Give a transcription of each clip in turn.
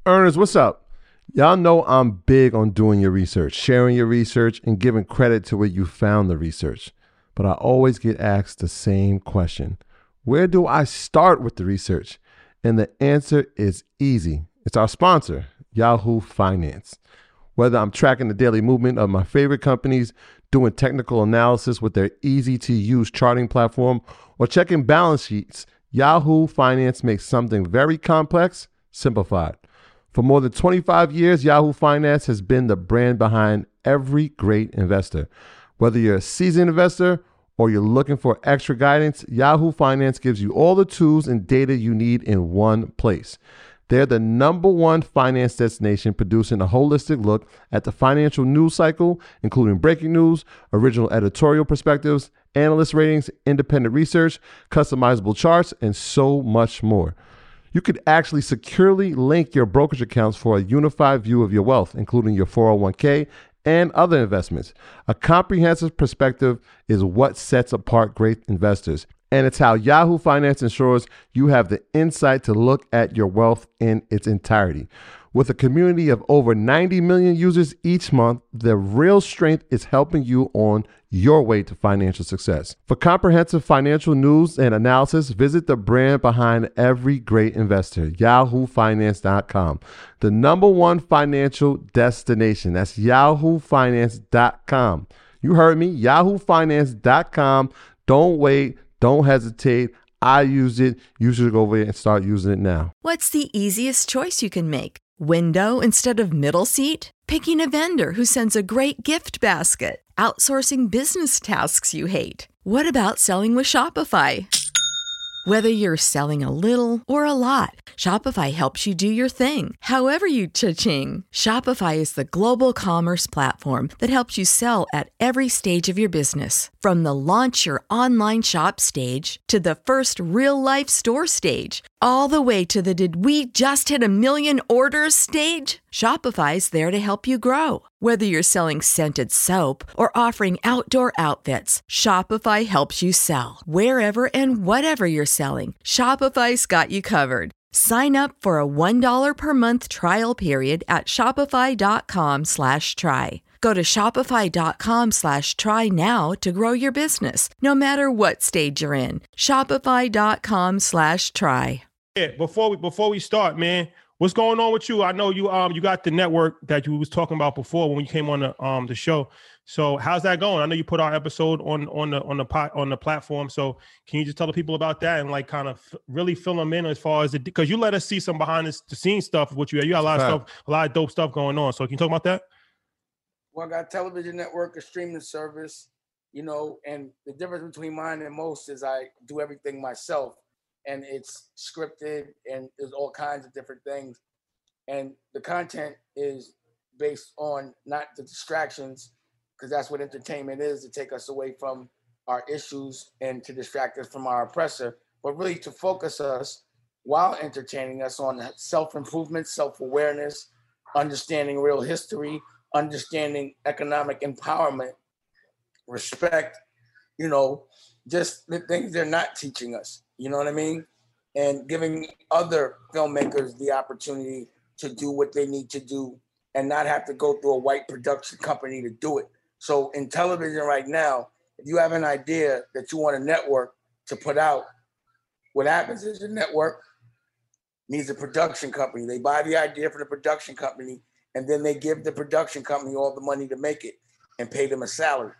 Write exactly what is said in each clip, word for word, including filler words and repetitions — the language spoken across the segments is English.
Earners, what's up? Y'all know I'm big on doing your research, sharing your research, and giving credit to where you found the research. But I always get asked the same question. Where do I start with the research? And the answer is easy. It's our sponsor, Yahoo Finance. Whether I'm tracking the daily movement of my favorite companies, doing technical analysis with their easy-to-use charting platform, or checking balance sheets, Yahoo Finance makes something very complex simplified. For more than twenty-five years, Yahoo Finance has been the brand behind every great investor. Whether you're a seasoned investor or you're looking for extra guidance, Yahoo Finance gives you all the tools and data you need in one place. They're the number one finance destination, producing a holistic look at the financial news cycle, including breaking news, original editorial perspectives, analyst ratings, independent research, customizable charts, and so much more. You could actually securely link your brokerage accounts for a unified view of your wealth, including your four oh one k and other investments. A comprehensive perspective is what sets apart great investors, and it's how Yahoo Finance ensures you have the insight to look at your wealth in its entirety. With a community of over ninety million users each month, the real strength is helping you on your way to financial success. For comprehensive financial news and analysis, visit the brand behind every great investor, yahoo finance dot com, the number one financial destination. That's yahoo finance dot com. You heard me, yahoo finance dot com. Don't wait. Don't hesitate. I use it. You should go over there and start using it now. What's the easiest choice you can make? Window instead of middle seat? Picking a vendor who sends a great gift basket? Outsourcing business tasks you hate? What about selling with Shopify? Whether you're selling a little or a lot, Shopify helps you do your thing, however you cha-ching. Shopify is the global commerce platform that helps you sell at every stage of your business. From the launch your online shop stage to the first real-life store stage, all the way to the did we just hit a million orders stage. Shopify's there to help you grow. Whether you're selling scented soap or offering outdoor outfits, Shopify helps you sell. Wherever and whatever you're selling, Shopify's got you covered. Sign up for a one dollar per month trial period at shopify.com slash try. Go to shopify.com slash try now to grow your business, no matter what stage you're in. Shopify.com slash try. Yeah, before we before we start, man, what's going on with you? I know you um you got the network that you was talking about before when you came on the um the show. So how's that going? I know you put our episode on on the on the pot on the platform. So can you just tell the people about that and like kind of f- really fill them in as far as the because you let us see some behind the, the scenes stuff of what you you got a lot of stuff, a lot of dope stuff going on. So can you talk about that? Well, I got a television network, a streaming service, you know, and the difference between mine and most is I do everything myself. And it's scripted and there's all kinds of different things. And the content is based on not the distractions, because that's what entertainment is, to take us away from our issues and to distract us from our oppressor, but really to focus us while entertaining us on self-improvement, self-awareness, understanding real history, understanding economic empowerment, respect, you know, just the things they're not teaching us. You know what I mean? And giving other filmmakers the opportunity to do what they need to do and not have to go through a white production company to do it. So in television right now, if you have an idea that you want a network to put out, what happens is the network needs a production company. They buy the idea from the production company, and then they give the production company all the money to make it and pay them a salary.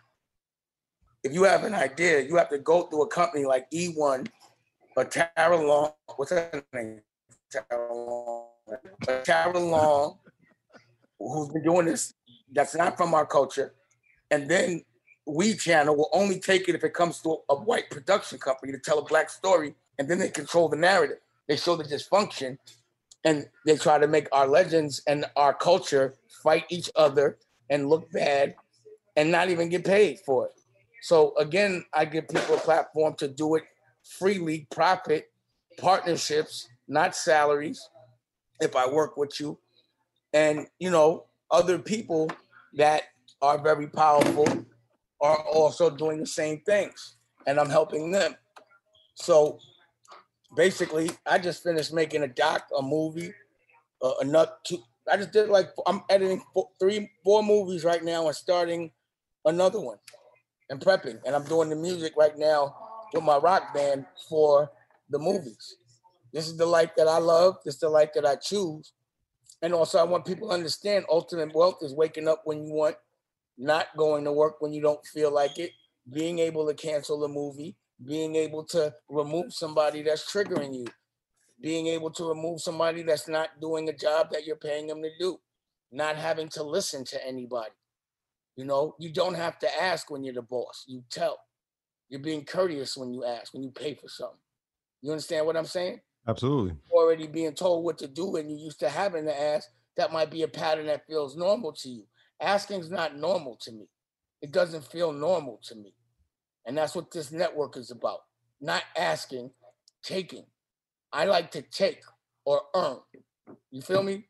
If you have an idea, you have to go through a company like E one or Tara Long. What's her name? Tara Long. Tara Long, who's been doing this, that's not from our culture. And then We Channel will only take it if it comes to a white production company to tell a black story, and then they control the narrative. They show the dysfunction, and they try to make our legends and our culture fight each other and look bad and not even get paid for it. So again, I give people a platform to do it freely, profit, partnerships, not salaries, if I work with you. And, you know, other people that are very powerful are also doing the same things, and I'm helping them. So basically, I just finished making a doc, a movie, uh, another two. I just did like I'm editing four, three, four movies right now and starting another one and prepping. And I'm doing the music right now with my rock band for the movies. This is the life that I love. This is the life that I choose. And also I want people to understand ultimate wealth is waking up when you want, not going to work when you don't feel like it, being able to cancel a movie, being able to remove somebody that's triggering you, being able to remove somebody that's not doing a job that you're paying them to do, not having to listen to anybody. You know, you don't have to ask when you're the boss. You tell. You're being courteous when you ask, when you pay for something. You understand what I'm saying? Absolutely. Already being told what to do and you used to having to ask, that might be a pattern that feels normal to you. Asking's not normal to me. It doesn't feel normal to me. And that's what this network is about. Not asking, taking. I like to take or earn. You feel me?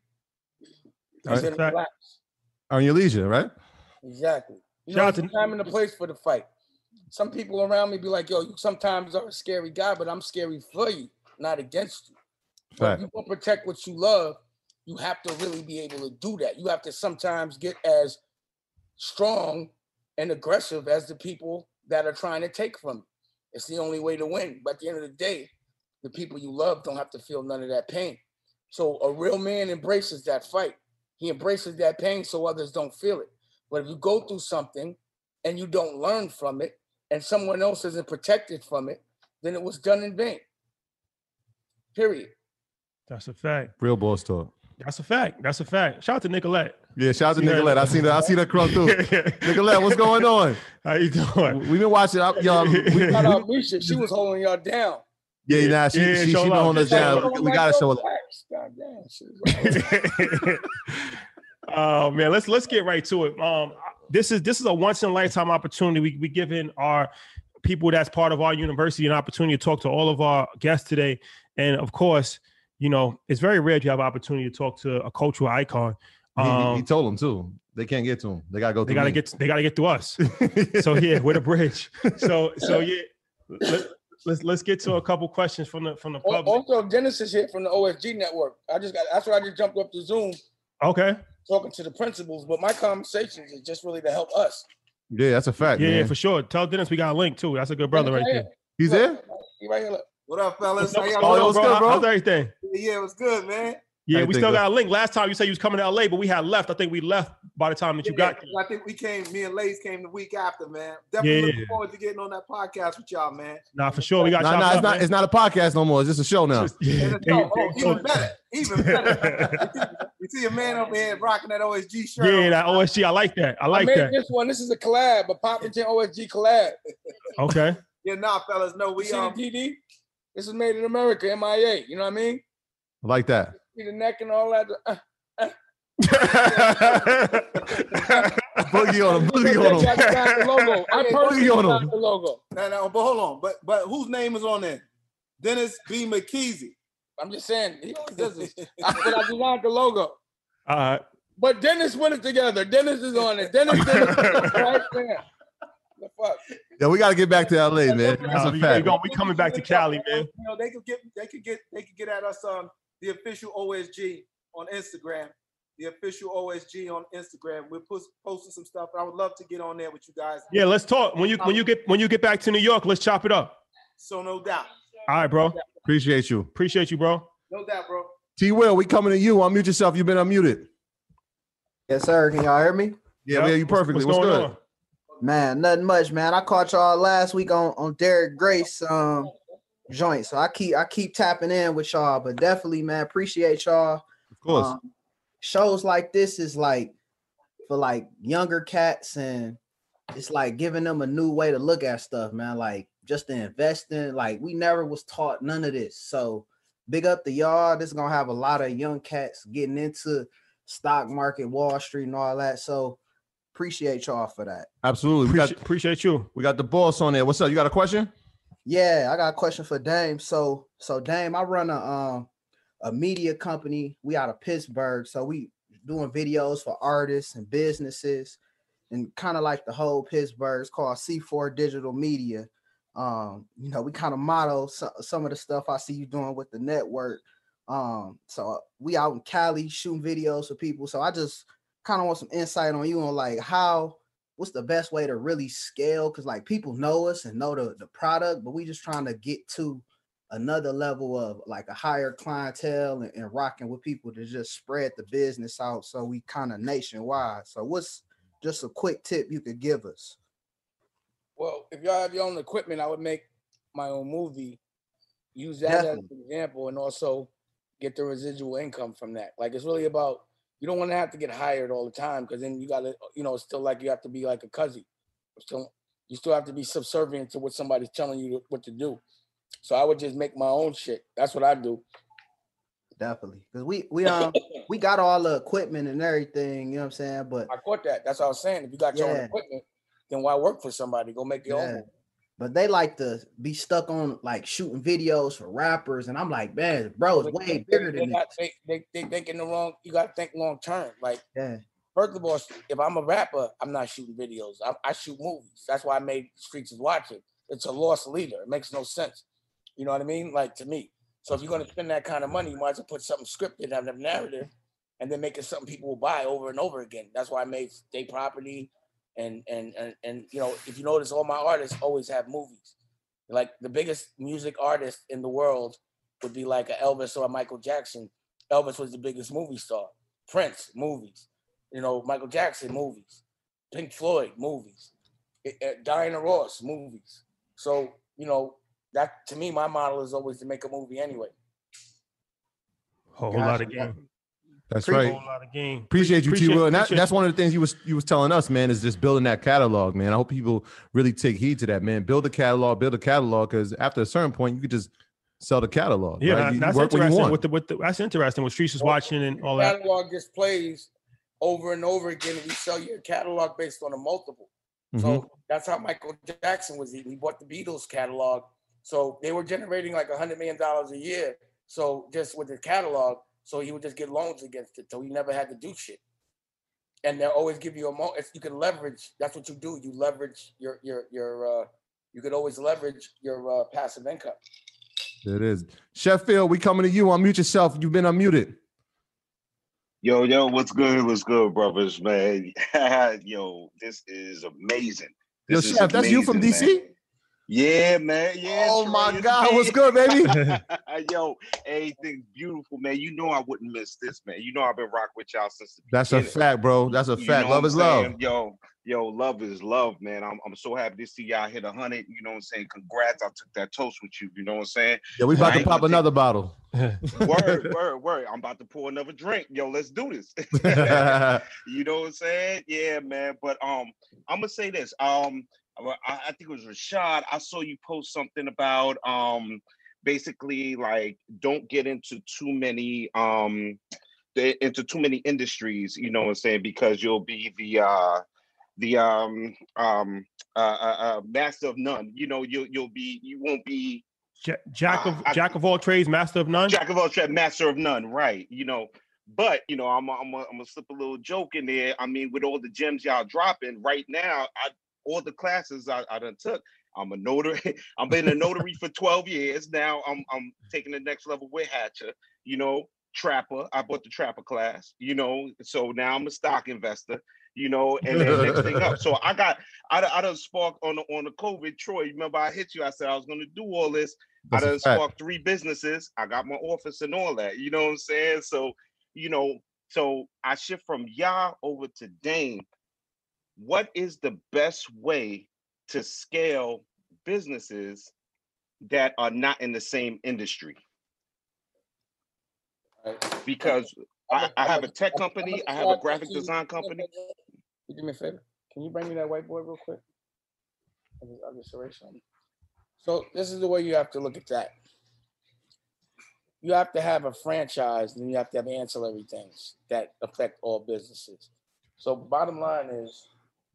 All right. Relax. Earn your leisure, right? Exactly. You know, there's a time and a place for the fight. Some people around me be like, yo, you sometimes are a scary guy, but I'm scary for you, not against you. But if you want to protect what you love, you have to really be able to do that. You have to sometimes get as strong and aggressive as the people that are trying to take from you. It's the only way to win. But at the end of the day, the people you love don't have to feel none of that pain. So a real man embraces that fight. He embraces that pain so others don't feel it. But if you go through something and you don't learn from it and someone else isn't protected from it, then it was done in vain. Period. That's a fact. Real boss talk. That's a fact. That's a fact. Shout out to Nicolette. Yeah, shout out to Nicolette. I seen that. I see that crumb through. Nicolette, what's going on? How you doing? We've been watching. Y'all, we, we, Shout out Misha. She was holding y'all down. Yeah, nah, she Yeah, she, she show been love. holding us down. We, we gotta show it. God damn. She was like, Oh man, let's let's get right to it. Um, this is this is a once in a lifetime opportunity. We we giving our people that's part of our university an opportunity to talk to all of our guests today, and of course, you know, it's very rare to have an opportunity to talk to a cultural icon. He, Um, he, he told them too. They can't get to him. They gotta go. they through gotta me. get they gotta get through us. So yeah, we're the bridge. So so yeah, let, let's let's get to a couple questions from the from the public. also, Dennis is here from the O S G network. I just got that's why I just jumped up to Zoom Okay. talking to the principals. But my conversations is just really to help us. Yeah, that's a fact. Yeah, man. yeah, for sure. Tell Dennis we got a link too. That's a good brother right there. He's there. He right here. Look. What up, fellas? How What's y'all going Oh, on, what's bro? good, bro? How's everything? doing? Yeah, it was good, man. Yeah, we Everything still good. got a link. Last time you said you was coming to L A, but we had left. I think we left by the time that you Yeah, got there. I think we came, me and Lace came the week after, man. Definitely Yeah. looking forward to getting on that podcast with y'all, man. Nah, for sure. We got No, chopped no, up, it's not. man. It's not a podcast no more. It's just a show now. Just- yeah. And it's, oh, oh, even better, even better. You see a man over here rocking that O S G shirt. Yeah, on. that O S G. I like that. I I like made that. this one. This is a collab, a Poppington O S G collab. Okay. Yeah, nah, fellas, no, You we see the um, D D? This is made in America, M I A. You know what I mean? I like that. See the neck and all that. Uh, Boogie on him. Boogie on I him. designed the logo. I personally Boogie on him. designed the logo. no, no, but hold on, but but whose name is on there? Dennis B. McKeezy. I'm just saying, he always does this. I, but I designed the logo. All right. But Dennis put it together. Dennis is on it. Dennis did it. Right there. The fuck? Yeah, we gotta get back to L A, man. That's Nah, a we, fact. we, going, we coming back to Cali, man. You know, they could get, they could get, they could get at us um the official O S G on Instagram. The official O S G on Instagram. We're post, posting some stuff. I would love to get on there with you guys. Yeah, let's talk. When you when you get when you get back to New York, let's chop it up. So no doubt, All right, bro. Appreciate you. Appreciate you, bro. no doubt, bro. T Will, we coming to you. Unmute yourself. You've been unmuted. Yes, sir. Can y'all hear me? Yeah, Yep. we hear you perfectly. What's What's, going good? on? Man, nothing much, man. I caught y'all last week on, on Derek Grace um joint. So I keep I keep tapping in with y'all, but definitely, man, appreciate y'all. Of course. Um, shows like this is like for like younger cats, and it's like giving them a new way to look at stuff, man. Like just to invest in, like we never was taught none of this. So big up to y'all. This is gonna have a lot of young cats getting into stock market, Wall Street, and all that. So appreciate y'all for that. Absolutely. We Appreciate, got appreciate you. we got the boss on there. What's up? You got a question? Yeah, I got a question for Dame. So, so Dame, I run a um a media company. We out of Pittsburgh, so we doing videos for artists and businesses, and kind of like the whole Pittsburgh. It's called C four Digital Media. Um, you know, we kind of model so, some of the stuff I see you doing with the network. Um, so we out in Cali shooting videos for people. So I just kind of want some insight on you on like how, what's the best way to really scale? Cause like people know us and know the, the product, but we just trying to get to another level of like a higher clientele and, and rocking with people to just spread the business out. So we kind of nationwide. So what's just a quick tip you could give us? Well, if y'all have your own equipment, I would make my own movie, use that Definitely. as an example, and also get the residual income from that. Like it's really about, you don't want to have to get hired all the time because then you got to, you know, it's still like you have to be like a cousin. Still, you still have to be subservient to what somebody's telling you to, what to do. So I would just make my own shit. That's what I do. Definitely. Because we we um we got all the equipment and everything, you know what I'm saying? But I caught that. That's what I was saying. If you got your Yeah. own equipment, then why work for somebody? Go make your Yeah. own movie. but they like to be stuck on like shooting videos for rappers. And I'm like, man, bro, it's way They- bigger they, than got, this. they, they, they thinking the wrong, you got to think long term. Like, Yeah. first of all, if I'm a rapper, I'm not shooting videos. I, I shoot movies. That's why I made Streets is Watching. It's a lost leader. It makes no sense. You know what I mean? Like, to me. So if you're going to spend that kind of money, you might as well put something scripted and a narrative and then make it something people will buy over and over again. That's why I made State Property. And, and, and, and, you know, if you notice, all my artists always have movies. Like the biggest music artist in the world would be like a Elvis or a Michael Jackson. Elvis was the biggest movie star. Prince, movies. You know, Michael Jackson, movies. Pink Floyd, movies. It, it, Diana Ross, movies. So, you know, that to me, my model is always to make a movie anyway. Whole Gotcha. lot of game. That's Appreciate- right. Whole lot of game. Appreciate you, T. Appreciate- Will. And that, appreciate- that's one of the things you was you was telling us, man, is just building that catalog, man. I hope people really take heed to that, man. Build a catalog, build a catalog, because after a certain point, you could just sell the catalog. Yeah, right? that- You- you that's work when you interesting. want. With the with the that's interesting. What Streets is watching and all that. Catalog just plays over and over again. And we sell your catalog based on a multiple. Mhm. So that's how Michael Jackson was eating. He bought the Beatles catalog. So they were generating like a hundred million dollars a year. So just with the catalog, so he would just get loans against it. So he never had to do shit. And they'll always give you a mo. If you can leverage, that's what you do. You leverage your your your. Uh, you could always leverage your uh, passive income. There it is. Sheffield, we coming to you. Unmute yourself. You've been unmuted. Yo, yo, what's good? What's good, brothers, man? Yo, this is amazing. Yo, This is Chef, that's you from D amazing, C? man. Yeah, man. Yeah. Oh Trey, my it's God, me. what's good, baby? Yo, everything's beautiful, man. You know I wouldn't miss this, man. You know I've been rocking with y'all since the That's a beginning. fact, bro. That's a You fact. know Love what is I'm love. saying? Yo, yo, love is love, man. I'm I'm so happy to see y'all hit a hundred. You know what I'm saying? Congrats. I took that toast with you. You know what I'm saying? Yeah, we about I to ain't pop gonna take- another bottle. Word, word, word. I'm about to pour another drink. Yo, let's do this. You know what I'm saying? Yeah, man. But um, I'm gonna say this. Um, I, I think it was Rashad. I saw you post something about um, basically like don't get into too many um, the, into too many industries. You know what I'm saying? Because you'll be the uh, the um um uh, uh, uh master of none. You know, you'll you'll be you won't be Ja- Jack of Uh, I- Jack of all trades, master of none. jack of all trades, master of none, right? You know, but you know, I'm I'm I'm gonna slip a little joke in there. I mean, with all the gems y'all dropping right now, I all the classes I, I done took. I'm a notary. I've been a notary for twelve years now. I'm I'm taking the next level with Hatcher. You know, Trapper. I bought the Trapper class. You know, so now I'm a stock investor. You know, and then next thing up. So I got I done- I done sparked on the on the COVID. Troy, you remember I hit you? I said I was gonna do all this. That's I a done fact. sparked three businesses. I got my office and all that. You know what I'm saying? So, you know, so I shift from Yah over to Dame. What is the best way to scale businesses that are not in the same industry? Right? Because I, I have a tech company, I have a graphic design company. You do me a favor. Can you bring me that whiteboard real quick? I'll just, I'll just erase something. So this is the way you have to look at that. You have to have a franchise, and you have to have ancillary things that affect all businesses. So bottom line is,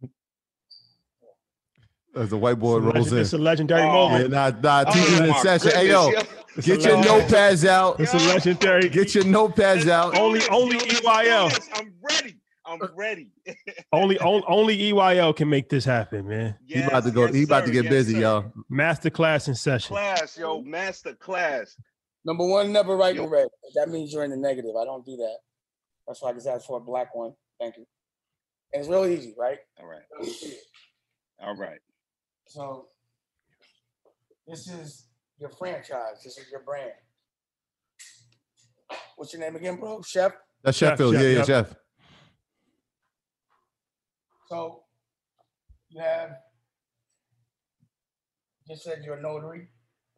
As the whiteboard It's a rolls legend- in. It's a legendary Oh, moment. Yeah, nah, nah, teaching Oh in my session. Hey, goodness, yo, yo. It's get a your legend- notepads out. It's a legendary. Get your notepads out. do Only- this, only yo, let's E Y L. do this. I'm ready. I'm ready. Only, only, only E Y L can make this happen, man. He about to go. Yes, he about sir. to get Yes, busy, sir. y'all. Master class in session. Class, yo, master class. Number one, never write Yo. in red. That means you're in the negative. I don't do that. That's why I just asked for a black one. Thank you. And it's real easy, right? All right. All right. So this is your franchise. This is your brand. What's your name again, bro? Chef? That's Chef, Sheffield. Chef, yeah, yeah, yep. Chef. So you have, just said you're a notary.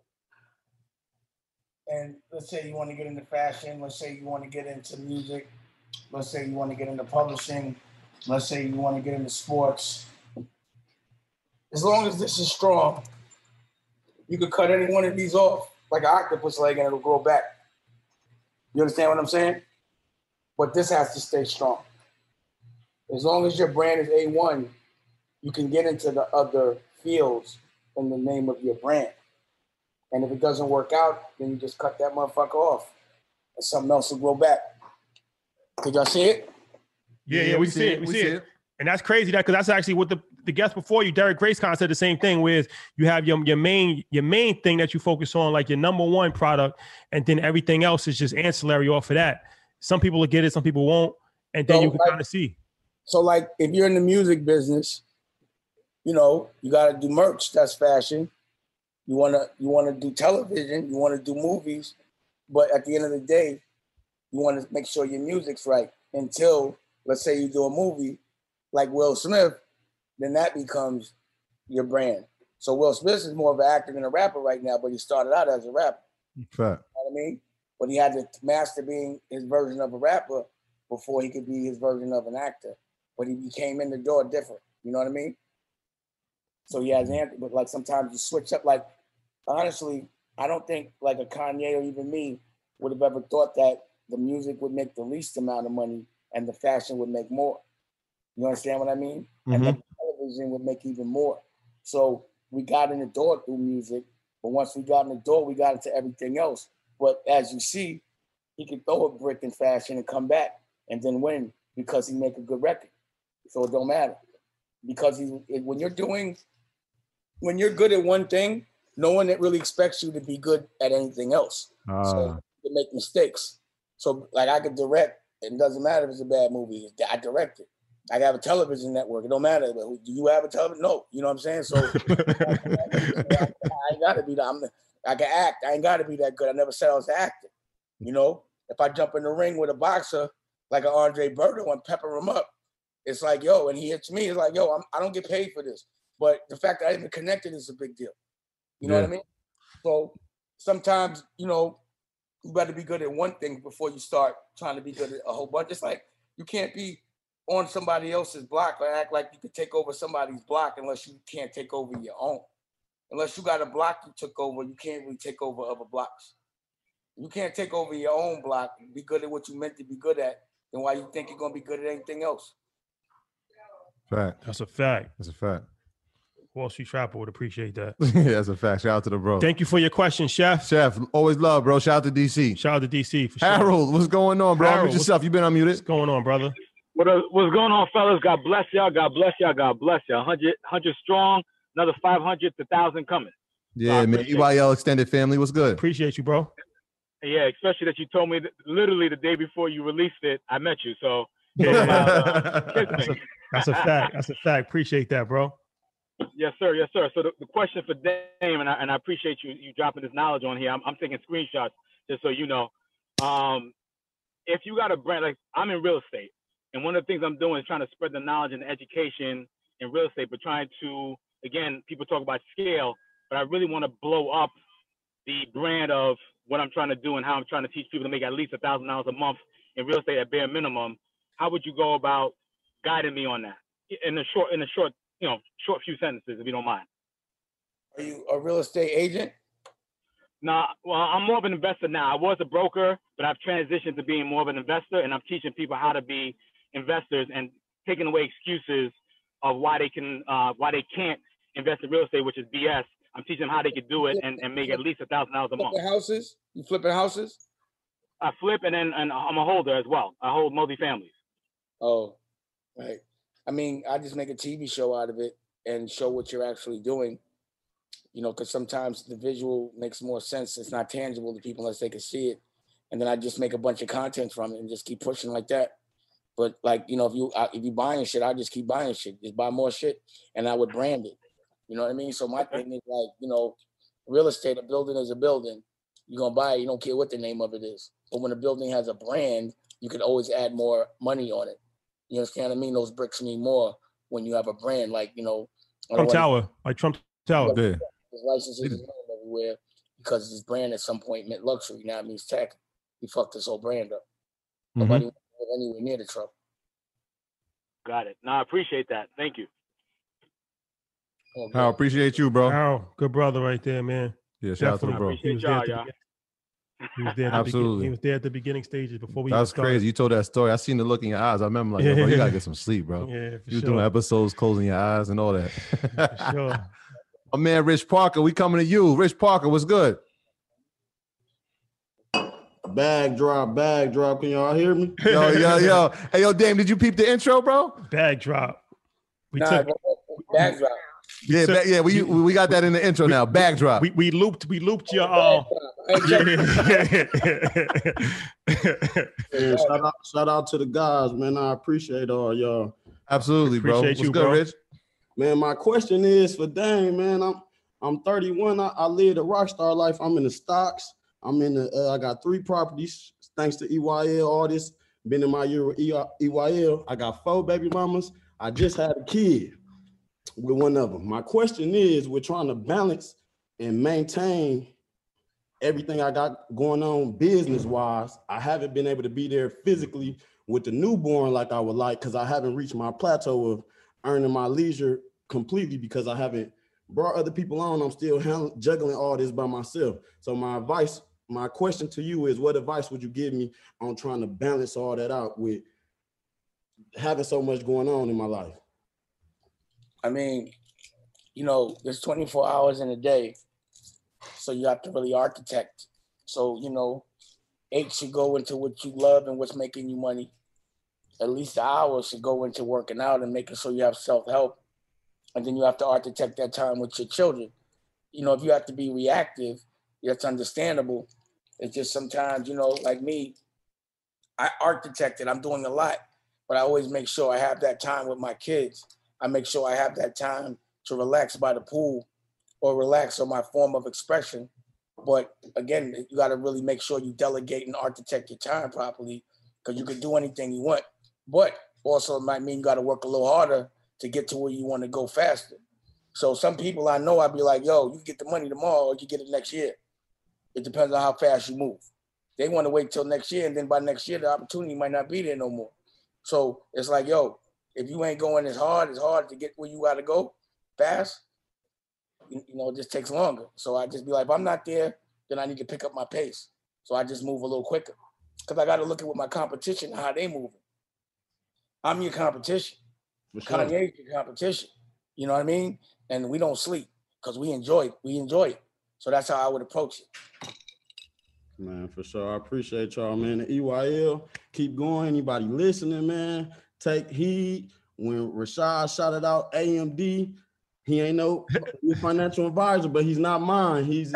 And let's say you want to get into fashion. Let's say you want to get into music. Let's say you want to get into publishing. Let's say you want to get into sports. As long as this is strong, you could cut any one of these off like an octopus leg and it'll grow back. You understand what I'm saying? But this has to stay strong. As long as your brand is A one, you can get into the other fields in the name of your brand. And if it doesn't work out, then you just cut that motherfucker off and something else will grow back. Could y'all see it? Yeah, yeah, we, see it. We, see it. And that's crazy that because that's actually what the, the guest before you, Derek Gracecon, said the same thing with you have your, your main your main thing that you focus on, like your number one product, and then everything else is just ancillary off of that. Some people will get it, some people won't, and then So, you can like- kind of see. So like if you're in the music business, you know, you gotta do merch, that's fashion. You wanna you wanna do television, you wanna do movies, but at the end of the day, you wanna make sure your music's right until, let's say you do a movie like Will Smith, then that becomes your brand. So Will Smith is more of an actor than a rapper right now, but he started out as a rapper. Fact. You know what I mean? But he had to master being his version of a rapper before he could be his version of an actor. But he came in the door different. You know what I mean? So he has answer, but like sometimes you switch up. Like honestly, I don't think like a Kanye or even me would have ever thought that the music would make the least amount of money and the fashion would make more. You understand what I mean? And the television would make even more. So we got in the door through music, but once we got in the door, we got into everything else. But as you see, he can throw a brick in fashion and come back and then win because he make a good record. So it don't matter. Because he, when you're doing, when you're good at one thing, no one really expects you to be good at anything else. Ah. So you make mistakes. So like I could direct, it doesn't matter if it's a bad movie. I direct it. I have a television network. It don't matter. Do you have a television? No. You know what I'm saying? So I, I ain't gotta be that. I'm the, I can act. I ain't gotta be that good. I never said I was an actor. You know, if I jump in the ring with a boxer like an Andre Berto and pepper him up, it's like, yo, and he hits me, it's like, yo, I'm, I don't get paid for this. But the fact that I even connected is a big deal. You know Yeah. what I mean? So sometimes, you know, you better be good at one thing before you start trying to be good at a whole bunch. It's like you can't be on somebody else's block or act like you could take over somebody's block unless you can't take over your own. Unless you got a block you took over, you can't really take over other blocks. You can't take over your own block, be good at what you meant to be good at, then why you think you're gonna be good at anything else? Fact. That's a fact. That's a fact. Wall Street Trapper would appreciate that. Yeah, that's a fact. Shout out to the bro. Thank you for your question, Chef. Chef, always love, bro. Shout out to D C. Shout out to D C for sure. Harold, what's going on, bro? Harold, Unmute yourself. You been unmuted. What's going on, brother? What uh, what's going on, fellas? God bless y'all. God bless y'all. God bless y'all. one hundred, one hundred strong. Another five hundred to one thousand coming. Yeah, man. E Y L extended family. What's good? Appreciate you, bro. Yeah, especially that you told me that literally the day before you released it, I met you. So, so Yeah. about, uh, That's a, that's a fact. That's a fact. Appreciate that, bro. yes, sir. Yes, sir. So the, the question for Dame, and I, and I appreciate you you dropping this knowledge on here. I'm, I'm taking screenshots just so you know. Um, if you got a brand, like I'm in real estate, and one of the things I'm doing is trying to spread the knowledge and education in real estate, but trying to, again, people talk about scale, but I really want to blow up the brand of what I'm trying to do and how I'm trying to teach people to make at least a thousand dollars a month in real estate at bare minimum. How would you go about guiding me on that in a short, in a short, you know, short few sentences, if you don't mind? Are you a real estate agent? Nah, well, I'm more of an investor now. I was a broker, but I've transitioned to being more of an investor, and I'm teaching people how to be investors and taking away excuses of why they can, uh, why they can't invest in real estate, which is B S. I'm teaching them how they can do it and, and make at least a thousand dollars a month. Flipping houses? You flipping houses? I flip and then and I'm a holder as well. I hold multifamilies. Oh, right. I mean, I just make a T V show out of it and show what you're actually doing. you know, because sometimes the visual makes more sense. It's not tangible to people unless they can see it. And then I just make a bunch of content from it and just keep pushing like that. But like, you know, if you if you buying shit, I just keep buying shit, just buy more shit, and I would brand it. You know what I mean? So my thing is like, you know, real estate, a building is a building. You're gonna buy it, you don't care what the name of it is. But when a building has a brand, you can always add more money on it. You understand what I mean? Those bricks mean more when you have a brand, like, you know, Trump Tower, like Trump Tower. Yeah. His license is known everywhere because his brand at some point meant luxury. Now it means tech. He fucked his whole brand up. Mm-hmm. Nobody went anywhere near the Trump. Got it. No, I appreciate that. Thank you. Okay. I appreciate you, bro. Wow, good brother right there, man. Yeah, shout out to the bro. Appreciate y'all, y'all. He was there. At the Absolutely. He was there at the beginning stages before we. That's crazy. You told that story. I seen the look in your eyes. I remember like, yeah. Bro, you gotta get some sleep, bro. Yeah, for you was sure. doing episodes, closing your eyes, and all that. For sure. My man, Rich Parker. We coming to you, Rich Parker. What's good? Bag drop, bag drop. Can y'all hear me? Yo, yo, yo. Hey, yo, Dame, did you peep the intro, bro? Bag drop. We nah, took bag drop. Yeah, so, ba- yeah, we we got that in the intro we, now. Bag drop. We we looped we looped your uh yeah, shout out, shout out to the guys, man. I appreciate all y'all. Absolutely, bro. Appreciate What's you, good, bro. Rich? Man, my question is for Dame, man. I'm I'm thirty-one. I, I live a rock star life. I'm in the stocks. I'm in the. Uh, I got three properties thanks to E Y L. All this been in my year with E Y L. I got four baby mamas. I just had a kid with one of them. My question is, we're trying to balance and maintain everything I got going on business-wise. I haven't been able to be there physically with the newborn like I would like because I haven't reached my plateau of earning my leisure completely because I haven't brought other people on. I'm still handling, juggling all this by myself. So my advice, my question to you is, what advice would you give me on trying to balance all that out with having so much going on in my life? I mean, you know, there's twenty-four hours in a day, so you have to really architect. So, you know, eight should go into what you love and what's making you money. At least an hour should go into working out and making sure you have self-help. And then you have to architect that time with your children. You know, if you have to be reactive, that's understandable. It's just sometimes, you know, like me, I architected, I'm doing a lot, but I always make sure I have that time with my kids. I make sure I have that time to relax by the pool or relax on my form of expression. But again, you got to really make sure you delegate and architect your time properly because you can do anything you want. But also it might mean you got to work a little harder to get to where you want to go faster. So some people I know, I'd be like, yo, you can get the money tomorrow or you get it next year. It depends on how fast you move. They want to wait till next year, and then by next year, the opportunity might not be there no more. So it's like, yo, if you ain't going as hard, as hard to get where you got to go fast, you, you know, it just takes longer. So I just be like, if I'm not there, then I need to pick up my pace. So I just move a little quicker because I got to look at what my competition, how they moving. I'm your competition. Sure. Kanye's your competition. You know what I mean? And we don't sleep because we enjoy it. We enjoy it. So that's how I would approach it. Man, for sure. I appreciate y'all, man. The E Y L, keep going. Anybody listening, man, take heed. When Rashad shouted out A M D, he ain't no financial advisor, but he's not mine. He's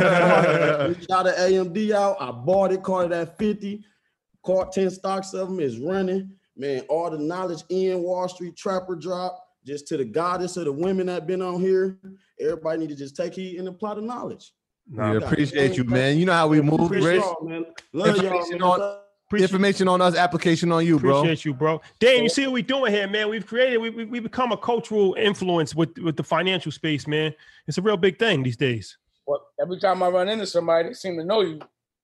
uh, he shouted A M D out. I bought it, caught it at fifty, caught ten stocks of them. It's running. Man, all the knowledge in Wall Street, Trapper Drop, just to the goddess of the women that been on here. Everybody need to just take heed and apply the knowledge. No, we appreciate you, man. You know how we move, Rich. Love information, y'all, on, information on us, application on you, bro. Appreciate you, bro. Dame, you see what we're doing here, man. We've created, we we we become a cultural influence with, with the financial space, man. It's a real big thing these days. Well, every time I run into somebody, they seem to know you.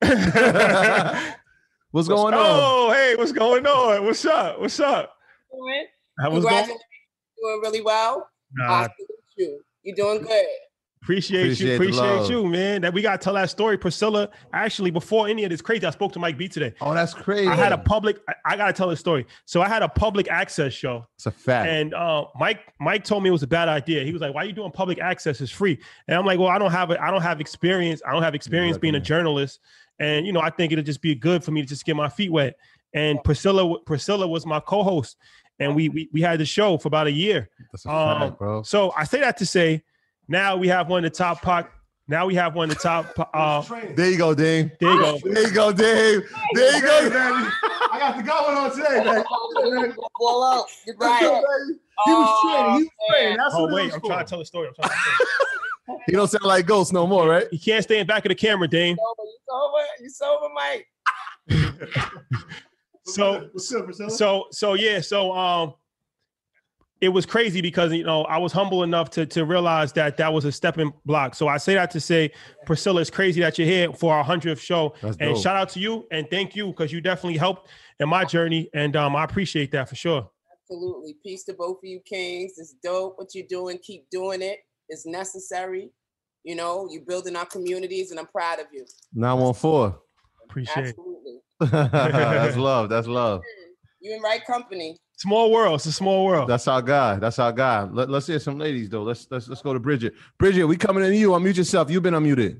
What's going on? Oh, hey, what's going on? What's up? What's up? Doing? How was going? Doing really well. Nah. I salute you. You're doing good. Appreciate, Appreciate you, appreciate you, love. man. That we gotta tell that story, Priscilla. Actually, before any of this crazy, I spoke to Mike B today. Oh, that's crazy. I had a public. I, I gotta tell this story. So I had a public access show. It's a fact. And uh, Mike, Mike told me it was a bad idea. He was like, "Why are you doing public access? It's free." And I'm like, "Well, I don't have a, I don't have experience. I don't have experience being a journalist. And you know, I think it'll just be good for me to just get my feet wet." And Priscilla, Priscilla was my co-host, and we we we had the show for about a year. That's a um, fact, bro. So I say that to say Now we have one of the top pop. Now we have one of the top. Uh, there you go, Dame. There you go. There you go, Dame. There you go, baby. I got the going on today, man. Ball out. You got He it. was training. He was training. That's oh what it wait, was I'm for. trying to tell the story. I'm trying to tell He don't sound like Ghost no more, right? You can't stay in back of the camera, Dame. You sober? You sober, Mike? So, so, so yeah. So, um, it was crazy because, you know, I was humble enough to to realize that that was a stepping block. So I say that to say, Priscilla, it's crazy that you're here for our hundredth show. That's and dope. shout out to you and thank you because you definitely helped in my journey. And um, I appreciate that for sure. Absolutely. Peace to both of you kings. It's dope what you're doing. Keep doing it. It's necessary. You know, you're building our communities and I'm proud of you. nine one four. Appreciate Absolutely. it. That's love. That's love. You in right company. Small world. It's a small world. That's our guy. That's our guy. Let, let's hear some ladies though. Let's let's let's go to Bridget. Bridget, we coming to you. Unmute yourself. You've been unmuted.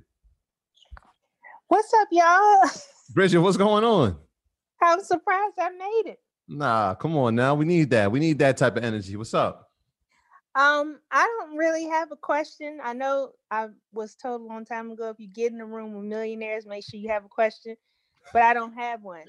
What's up, y'all? Bridget, what's going on? I'm surprised I made it. Nah, come on now. We need that. We need that type of energy. What's up? Um, I don't really have a question. I know I was told a long time ago if you get in a room with millionaires, make sure you have a question, but I don't have one.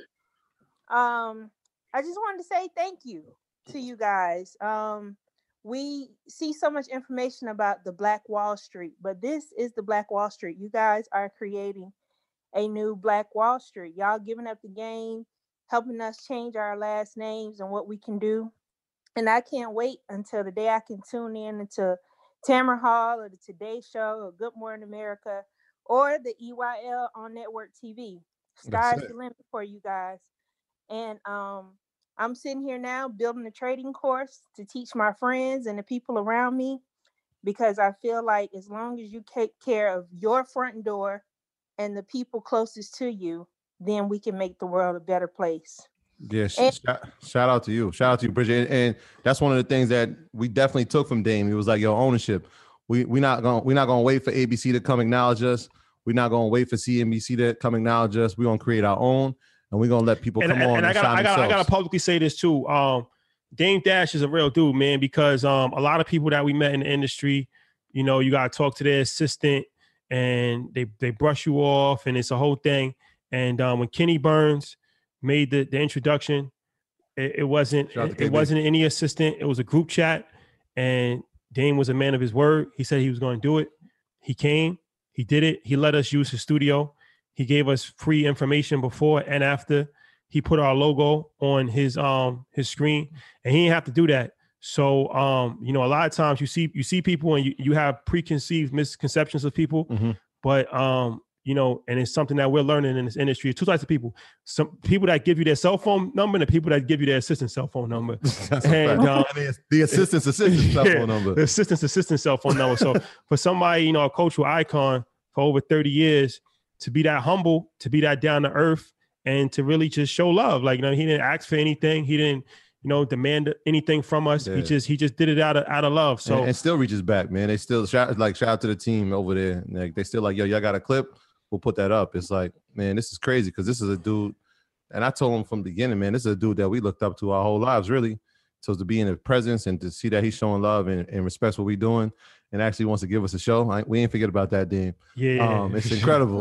Um, I just wanted to say thank you to you guys. Um, we see so much information about the Black Wall Street, but this is the Black Wall Street. You guys are creating a new Black Wall Street. Y'all giving up the game, helping us change our last names and what we can do. And I can't wait until the day I can tune in into Tamara Hall or the Today Show or Good Morning America or the E Y L on network T V. Sky's the limit for you guys. And um, I'm sitting here now building a trading course to teach my friends and the people around me, because I feel like as long as you take care of your front door and the people closest to you, then we can make the world a better place. Yeah, sh- and- shout, shout out to you. Shout out to you, Bridget. And, and that's one of the things that we definitely took from Dame. He was like, yo, ownership. We we not gonna we're not gonna wait for A B C to come acknowledge us. We're not gonna wait for C N B C to come acknowledge us. We're gonna create our own, and we're gonna let people and, come and, on. And I got I got I got to publicly say this too. Um, Dame Dash is a real dude, man, because um, a lot of people that we met in the industry, you know, you got to talk to their assistant, and they they brush you off, and it's a whole thing. And um, when Kenny Burns made the, the introduction, it, it wasn't it, it wasn't any assistant. It was a group chat, and Dame was a man of his word. He said he was going to do it. He came. He did it. He let us use his studio. He gave us free information before and after. He put our logo on his um his screen, and he didn't have to do that. So um you know, a lot of times you see you see people and you, you have preconceived misconceptions of people, mm-hmm. but um you know, and it's something that we're learning in this industry. Two types of people: some people that give you their cell phone number, and the people that give you their assistant's cell phone number. and um, the assistant's assistant's cell phone number. The assistant's assistant's cell phone number. So for somebody, you know, a cultural icon for over thirty years, to be that humble, to be that down to earth, and to really just show love. Like, you know, he didn't ask for anything. He didn't, you know, demand anything from us. Yeah. He just he just did it out of out of love. So and, and still reaches back, man. They still shout like shout out to the team over there. Like they still like, yo, y'all got a clip? We'll put that up. It's like, man, this is crazy because this is a dude, and I told him from the beginning, man, this is a dude that we looked up to our whole lives, really. So to be in his presence and to see that he's showing love and, and respects what we're doing and actually wants to give us a show, I, we ain't forget about that, Dame. Yeah, um, it's incredible.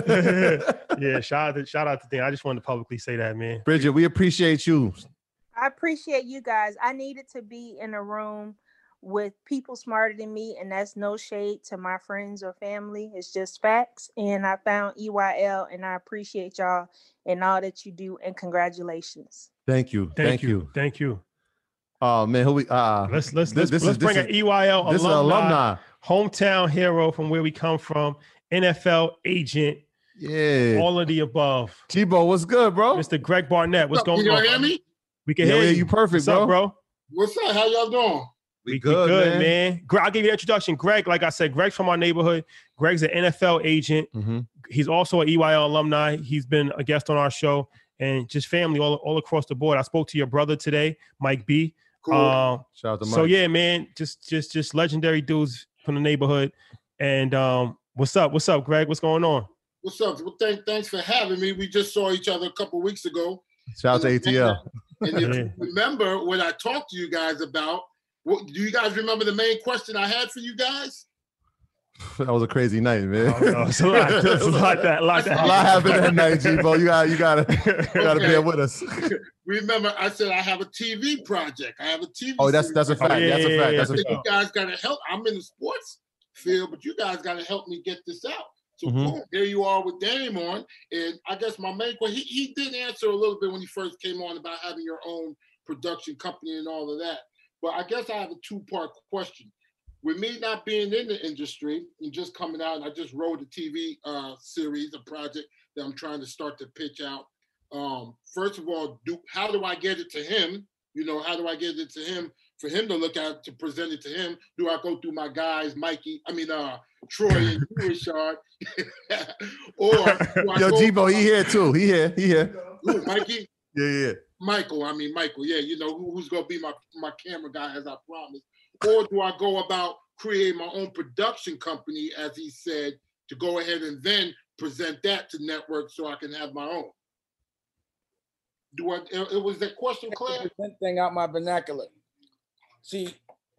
yeah, shout out to shout out to Dame. I just wanted to publicly say that, man. Bridget, we appreciate you. I appreciate you guys. I needed to be in a room with people smarter than me, and that's no shade to my friends or family. It's just facts. And I found E Y L, and I appreciate y'all and all that you do. And congratulations. Thank you. Thank, Thank you. you. Thank you. Oh man, who we uh let's let's this, let's, this let's is, bring this an is, E Y L this alumni, is alumni, hometown hero from where we come from, N F L agent. Yeah, all of the above. T-Bo, what's good, bro? Mister Greg Barnett, what's going can on? Can you hear me? We can yeah, hear yeah, you. you perfect, what's bro. Up, bro. What's up? How y'all doing? We, we good, good, man. man. Greg, I'll give you the introduction. Greg, like I said, Greg's from our neighborhood. Greg's an N F L agent. Mm-hmm. He's also an E Y L alumni. He's been a guest on our show and just family all, all across the board. I spoke to your brother today, Mike B. Cool. Um, Shout out to Mike. So yeah, man, just just just legendary dudes from the neighborhood. And um, what's up? What's up, Greg? What's going on? What's up? Well, thank, thanks for having me. We just saw each other a couple weeks ago. Shout out to A T L. And if you remember what I talked to you guys about, what, do you guys remember the main question I had for you guys? That was a crazy night, man. Oh, no. It's a lot, it's a lot that, a lot that a lot happened that night, G-Bo. You got, you got to, you got to Okay. bear with us. Remember, I said I have a T V project. I have a T V. Oh, that's series. that's a fact. Oh, yeah, that's a yeah, fact. yeah, That's a I think fact. you guys gotta help. I'm in the sports field, but you guys gotta help me get this out. So Mhm. boom, here you are with Dame on, and I guess my main question, he, he did answer a little bit when he first came on about having your own production company and all of that. But I guess I have a two-part question. With me not being in the industry and just coming out, and I just wrote a T V uh, series, a project that I'm trying to start to pitch out. Um, first of all, do how do I get it to him? You know, how do I get it to him for him to look at to present it to him? Do I go through my guys, Mikey? I mean, uh, Troy and you, Richard, or do I Yo, go- G-Bo, he here too. He here. He here. Who, Mikey? Yeah, yeah. Michael, I mean Michael, yeah, you know who, who's gonna be my my camera guy as I promised, or do I go about creating my own production company, as he said, to go ahead and then present that to network so I can have my own? Do I? It, it was that question clear? That thing out my vernacular. See,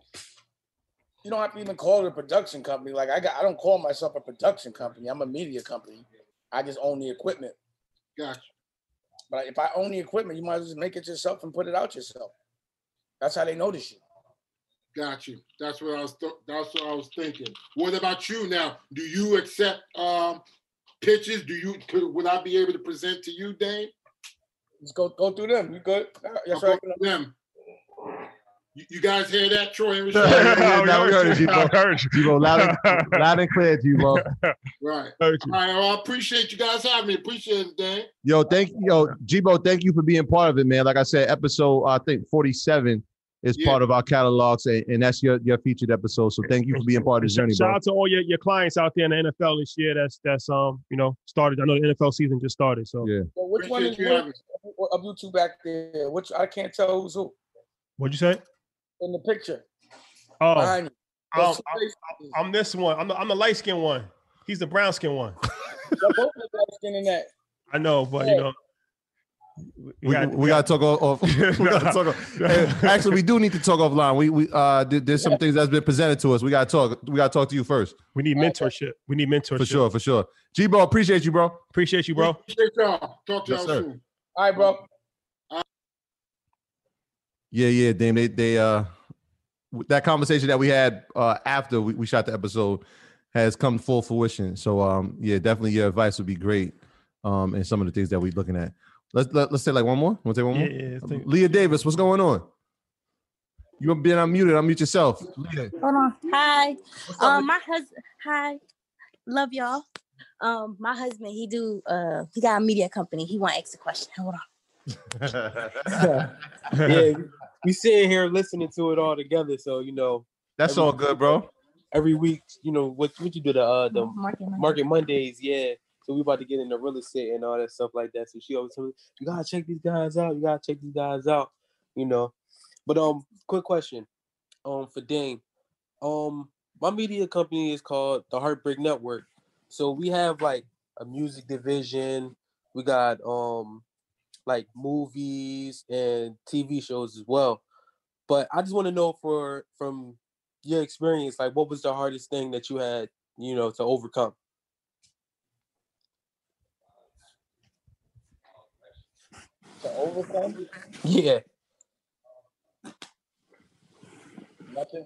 you don't have to even call it a production company. Like I got, I don't call myself a production company. I'm a media company. I just own the equipment. Gotcha. But if I own the equipment, you might as well just make it yourself and put it out yourself. That's how they notice you. Got you. That's what I was. Th- that's what I was thinking. What about you now? Do you accept um, pitches? Do you? Could, would I be able to present to you, Dane? Let's go go through them. You good? Yes, I'll sir. go through them. You, you guys hear that, Troy and Yeah, Rashad? yeah, yeah, now we heard it, G-Bo. I heard you. G-Bo, loud and, loud and clear, G-Bo. Right. Heard All right. Well, I appreciate you guys having me. Appreciate it, Dane. Yo, thank you, yo, G-Bo, thank you for being part of it, man. Like I said, episode I think forty-seven is Yeah. part of our catalogs, and, and that's your your featured episode. So thank you for being part of this journey, Shout bro. out to all your, your clients out there in the N F L this year. That's that's um you know started. I know the N F L season just started. So Yeah. So which one is Appreciate you having which of you two back there? Which I can't tell who's who what'd you say? in the picture Oh, behind you. I'm, Those two I'm, faces. I'm this one. I'm the, I'm the light skinned one. He's the brown skinned one. They're both look light skin in that. I know, but you know, We, we gotta talk off. off- we gotta talk off. Hey, actually, we do need to talk offline. We we uh there- there's some things that's been presented to us. We gotta talk. We gotta talk to you first. We need mentorship. We need mentorship. For sure, for sure. G-Bo, appreciate you, bro. Appreciate you, bro. Appreciate y'all. Talk to Yes, y'all sir. soon. All right, bro. Yeah, yeah, damn. They they uh that conversation that we had uh after we, we shot the episode has come to full fruition. So um yeah, definitely your advice would be great. Um and some of the things that we're looking at. Let's let, let's say like one more. Want to say one more? Yeah, yeah, I think- Leah Davis, what's going on? You being unmuted, unmute yourself. Leah. Hold on. Hi. Um, my husband. Hi. Love y'all. Um, my husband. He do. Uh, he got a media company. He want to ask a question. Hold on. Yeah, we sitting here listening to it all together. So you know, That's every- all good, bro. Every week, you know what what you do the uh the Market Monday. market Mondays, yeah. So we about to get into real estate and all that stuff like that. So she always tells me, you gotta check these guys out. You gotta check these guys out. You know, but um, quick question, um, for Dane, um, my media company is called the Heartbreak Network. So we have like a music division. We got um, like movies and T V shows as well. But I just want to know for from your experience, like what was the hardest thing that you had, you know, to overcome? To overcome Yeah. nothing.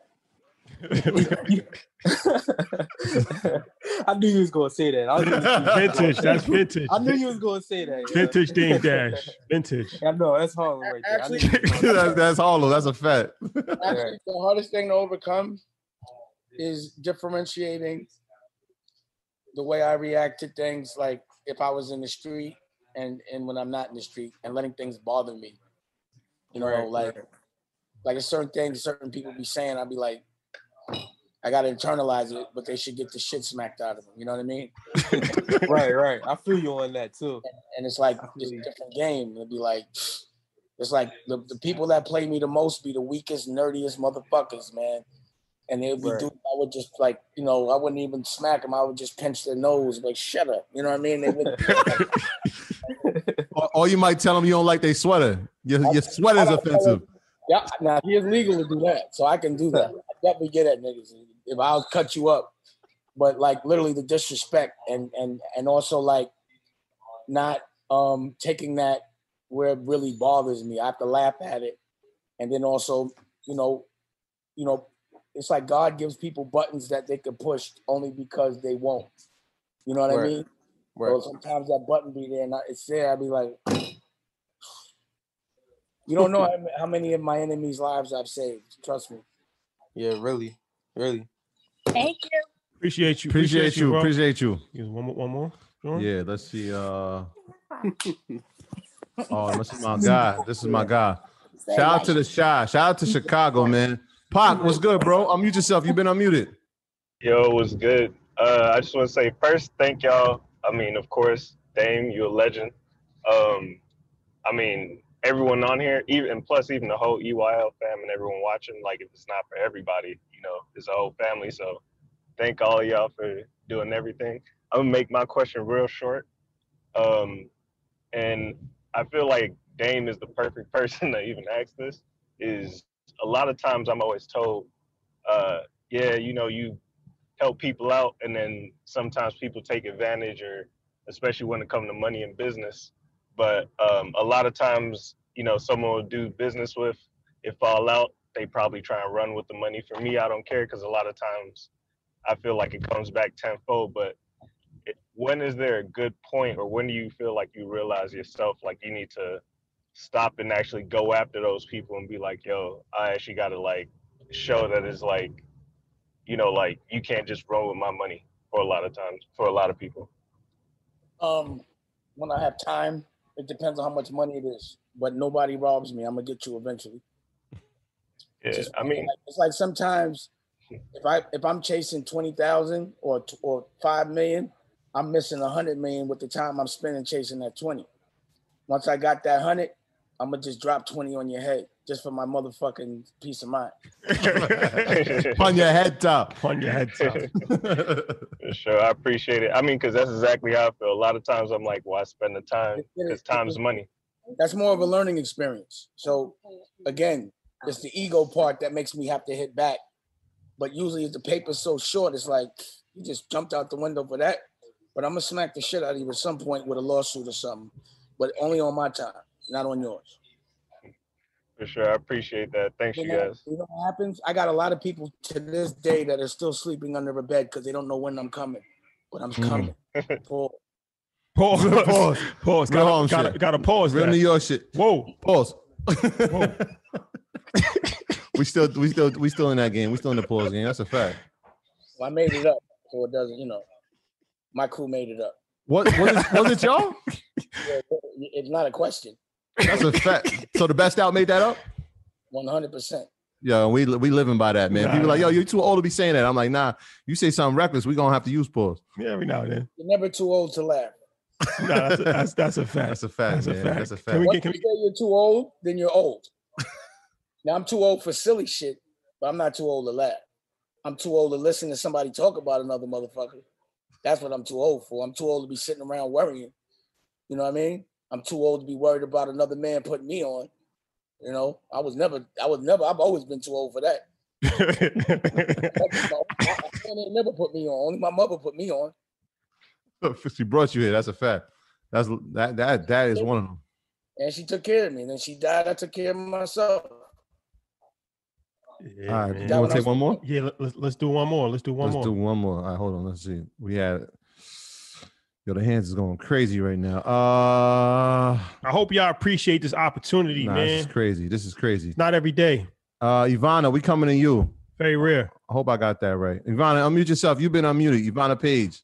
I knew you was gonna say that. I was Vintage, that's vintage. I knew you was gonna say that. yeah. Vintage Dame Dash. Vintage. I know that's Harlem right there. I knew Actually, you was gonna- that's, that's hollow. That's a fact. Actually, the hardest thing to overcome is differentiating the way I react to things, like if I was in the street and and when I'm not in the street, and letting things bother me. You know, Right, like right. like a certain things certain people be saying, I'd be like, I gotta internalize it, but they should get the shit smacked out of them. You know what I mean? right, right. I feel you on that too. And it's like it's a different game. It'd be like, it's like the, the people that play me the most be the weakest, nerdiest motherfuckers, man. And they'd be Right. doing, I would just like, you know, I wouldn't even smack them. I would just pinch their nose, like, shut up. You know what I mean? They would, Or, or you might tell them you don't like their sweater. Your, your sweater is I don't tell offensive. them- yeah, now he is legal to do that, so I can do that. I definitely get at niggas. If I'll cut you up, but like literally the disrespect and and and also like not um taking that where it really bothers me. I have to laugh at it, and then also, you know, you know, it's like God gives people buttons that they can push only because they won't. You know what Right. I mean? Right. So sometimes that button be there and I, it's there. I'd be like, you don't know how, how many of my enemies' lives I've saved. Trust me. Yeah, really, really. Thank you. Appreciate you. Appreciate you. bro. Appreciate you. Here's one more. One more. Sure. Yeah, let's see. Uh, oh, this is my guy. This is my guy. Shout out to the Shy. Shout out to Chicago, man. Pac, what's good, bro? Unmute yourself. You've been unmuted. Yo, what's good? Uh, I just want to say first, thank y'all. I mean, of course, Dame, you're a legend. Um, I mean, everyone on here, even and plus even the whole E Y L fam and everyone watching. Like, if it's not for everybody, you know, it's a whole family. So, thank all of y'all for doing everything. I'm gonna make my question real short. Um, and I feel like Dame is the perfect person to even ask this. Is a lot of times I'm always told, uh, yeah, you know, you help people out, and then sometimes people take advantage, or especially when it comes to money and business. But um, a lot of times, you know, someone will do business with, it fall out, they probably try and run with the money. For me, I don't care, because a lot of times I feel like it comes back tenfold. But it, when is there a good point, or when do you feel like you realize yourself like you need to stop and actually go after those people and be like, yo, I actually got to like show that it's like, you know, like you can't just run with my money for a lot of times, for a lot of people? Um, when I have time, it depends on how much money it is. But nobody robs me. I'm gonna get you eventually. Yeah, Just, I mean, like, it's like sometimes if I if I'm chasing twenty thousand or or five million, I'm missing a hundred million with the time I'm spending chasing that twenty. Once I got that hundred, I'm gonna just drop twenty on your head just for my motherfucking peace of mind. On your head top. On your head top. For sure, I appreciate it. I mean, because that's exactly how I feel. A lot of times I'm like, why spend the time? Because time's money. That's more of a learning experience. So again, it's the ego part that makes me have to hit back. But usually if the paper's so short, it's like you just jumped out the window for that. But I'm gonna smack the shit out of you at some point with a lawsuit or something. But only on my time, not on yours. For sure, I appreciate that. Thanks, you, You know, guys. you know what happens? I got a lot of people to this day that are still sleeping under a bed because they don't know when I'm coming. But I'm coming. Pause. Pause. Pause. Pause. Real Gotta, home gotta, shit. gotta pause. Real that. New York shit. Whoa. Pause. Whoa. we still, we still, we still in that game. We still in the pause game. That's a fact. Well, I made it up, so it doesn't. You know, my crew made it up. What was it? Was it y'all? Yeah, it's not a question. That's a fact. So the best out made that up. One hundred percent. Yeah, we we living by that, man. Nah, People nah. like, yo, you're too old to be saying that. I'm like, nah. You say something reckless, we gonna have to use pause. Yeah, every now and then. You're never too old to laugh. No, that's a, that's, that's a fact. That's a fact, That's a man. fact. That's a Can fact. we Once get? Can you we? say you're too old, then you're old. Now I'm too old for silly shit, but I'm not too old to laugh. I'm too old to listen to somebody talk about another motherfucker. That's what I'm too old for. I'm too old to be sitting around worrying. You know what I mean? I'm too old to be worried about another man putting me on. You know, I was never, I was never, I've always been too old for that. They never put me on. Only my mother put me on. She brought you here. That's a fact. That's that that that is one of them. And she took care of me. And then she died. I took care of myself. Yeah, All right, man. you want to take one more? Yeah, let, let's let's do one more. Let's do one Let's more. do one more. All right, hold on. Let's see. We had yo, the hands is going crazy right now. Uh I hope y'all appreciate this opportunity, nah, man. this is crazy. This is crazy. Not every day. Uh Ivana, we coming to you. Very rare. I hope I got that right. Ivana, unmute yourself. You've been unmuted. Ivana Page.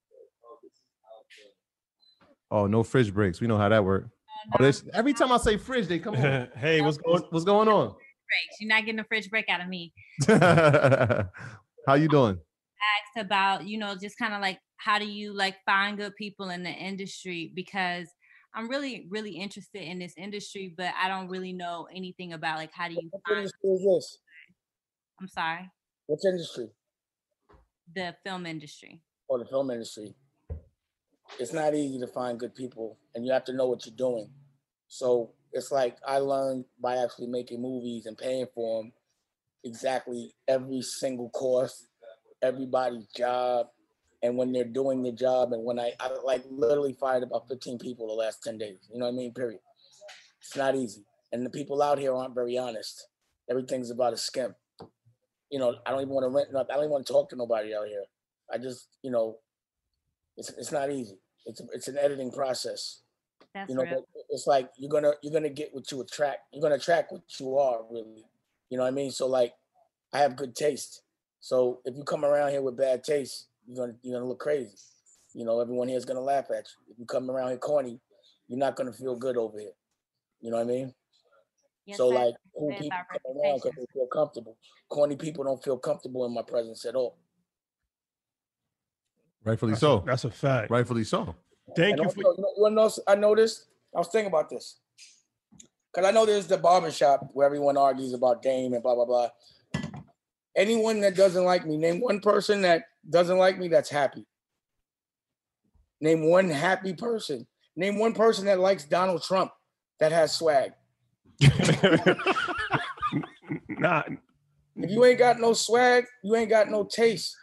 Oh, no fridge breaks. We know how that works. Oh, this every time I say fridge, they come on. Hey, what's going what's going on? Breaks. You're not getting a fridge break out of me. How you doing? Asked about, you know, just kind of like, how do you like find good people in the industry? Because I'm really, really interested in this industry, but I don't really know anything about like, how do you What find? industry is this? I'm sorry, What industry? the film industry. Or the film industry. It's not easy to find good people, and you have to know what you're doing. So it's like I learned by actually making movies and paying for them exactly every single course, everybody's job, and when they're doing their job. And when I, I like literally fired about fifteen people the last ten days. You know what I mean? Period. It's not easy. And the people out here aren't very honest. Everything's about a scam. You know, I don't even want to rent. I don't even want to talk to nobody out here. I just, you know, it's it's not easy. It's it's an editing process. That's you know, real. but it's like you're gonna you're gonna get what you attract. You're gonna attract what you are, really. You know what I mean? So like, I have good taste. So if you come around here with bad taste, you're gonna you're gonna look crazy. You know, everyone here is gonna laugh at you. If you come around here corny, you're not gonna feel good over here. You know what I mean? Yes, so sir. like, cool That's people our come around because they feel comfortable. Corny people don't feel comfortable in my presence at all. Rightfully That's so. a- that's a fact. Rightfully so. Thank And you also, for you know what else I noticed? I was thinking about this. Because I know there's the barbershop where everyone argues about Dame and blah, blah, blah. Anyone that doesn't like me, name one person that doesn't like me that's happy. Name one happy person. Name one person that likes Donald Trump that has swag. Nah. If you ain't got no swag, you ain't got no taste.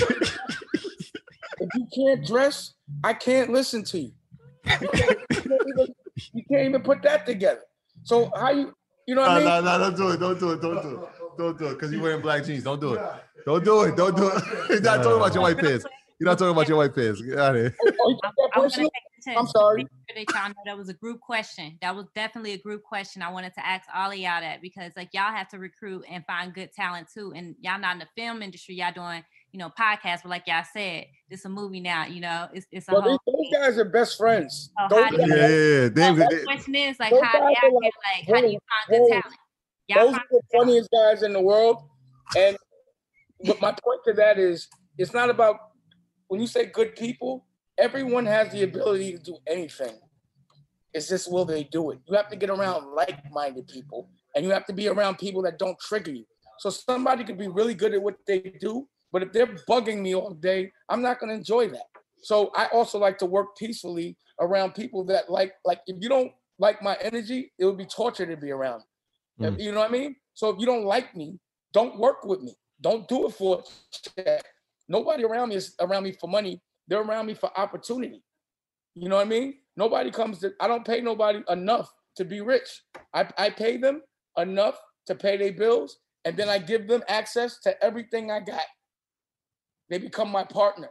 If you can't dress, I can't listen to you. You can't, you can't even, you can't even put that together. So how you, you know what I mean? No, no, no, don't do it. Don't do it. Don't do it. Don't do it. Because you're wearing black jeans. Don't do it. Don't do it. Don't do it. You're not talking about your white pants. You're not talking about your white pants. Get out of here. I want to take the chance I'm sorry. to make sure that y'all know that was a group question. That was definitely a group question. I wanted to ask all of y'all that because like y'all have to recruit and find good talent too. And y'all not in the film industry. Y'all doing, you know, podcasts. But like y'all said, it's a movie now. You know, it's it's a Well, whole. these, those guys are best friends. So Those how do guys- you, Yeah, yeah, damn so good. the question is like Those how guys y'all are get like like how do you find good bros. talent? Y'all Those find are the funniest guys in the world. And but my point to that is, it's not about when you say good people. Everyone has the ability to do anything. It's just will they do it? You have to get around like-minded people, and you have to be around people that don't trigger you. So somebody could be really good at what they do, but if they're bugging me all day, I'm not going to enjoy that. So I also like to work peacefully around people that like, like if you don't like my energy, it would be torture to be around. Mm. You know what I mean? So if you don't like me, don't work with me. Don't do it for a check. Nobody around me is around me for money. They're around me for opportunity. You know what I mean? Nobody comes to, I don't pay nobody enough to be rich. I, I pay them enough to pay their bills, and then I give them access to everything I got. They become my partner.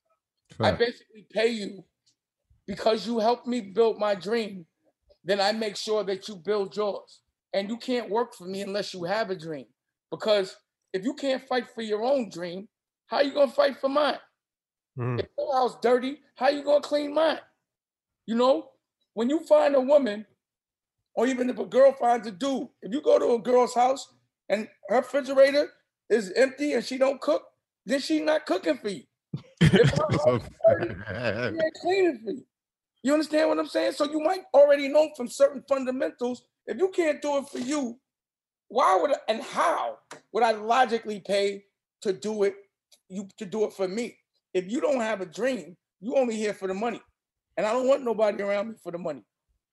I Fact. basically pay you because you helped me build my dream. Then I make sure that you build yours. And you can't work for me unless you have a dream. Because if you can't fight for your own dream, how you gonna fight for mine? Mm. If your house dirty, how you gonna clean mine? You know, when you find a woman, or even if a girl finds a dude, if you go to a girl's house and her refrigerator is empty and she don't cook, then she's not cooking for you. If her house is dirty, she ain't cleaning for you. You understand what I'm saying? So you might already know from certain fundamentals, if you can't do it for you, why would I, and how would I logically pay to do it, you to do it for me? If you don't have a dream, you only here for the money. And I don't want nobody around me for the money.